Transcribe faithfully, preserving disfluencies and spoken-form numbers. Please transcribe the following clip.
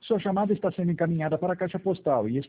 Sua chamada está sendo encaminhada para a caixa postal e